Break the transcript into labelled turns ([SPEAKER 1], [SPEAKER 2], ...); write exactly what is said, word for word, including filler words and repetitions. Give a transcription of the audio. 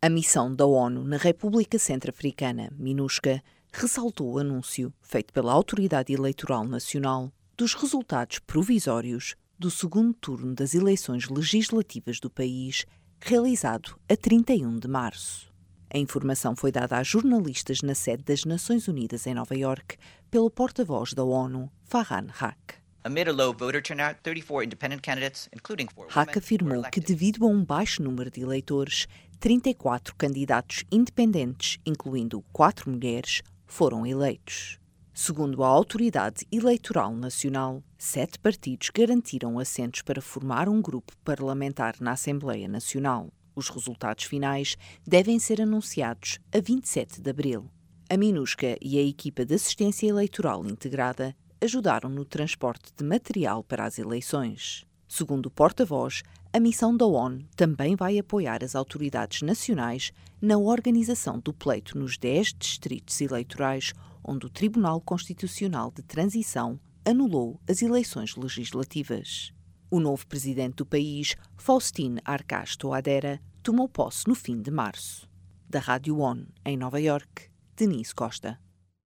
[SPEAKER 1] A missão da ONU na República Centro-Africana, MINUSCA, ressaltou o anúncio feito pela Autoridade Eleitoral Nacional dos resultados provisórios do segundo turno das eleições legislativas do país, realizado a trinta e um de março. A informação foi dada a jornalistas na sede das Nações Unidas em Nova Iorque pelo porta-voz da ONU, Farhan Haq. Haq afirmou que, devido a um baixo número de eleitores, trinta e quatro candidatos independentes, incluindo quatro mulheres, foram eleitos. Segundo a Autoridade Eleitoral Nacional, sete partidos garantiram assentos para formar um grupo parlamentar na Assembleia Nacional. Os resultados finais devem ser anunciados a vinte e sete de abril. A MINUSCA e a equipa de assistência eleitoral integrada ajudaram no transporte de material para as eleições. Segundo o porta-voz, a missão da ONU também vai apoiar as autoridades nacionais na organização do pleito nos dez distritos eleitorais onde o Tribunal Constitucional de Transição anulou as eleições legislativas. O novo presidente do país, Faustin Arcas Touadéra, tomou posse no fim de março. Da Rádio ONU, em Nova Iorque, Denise Costa.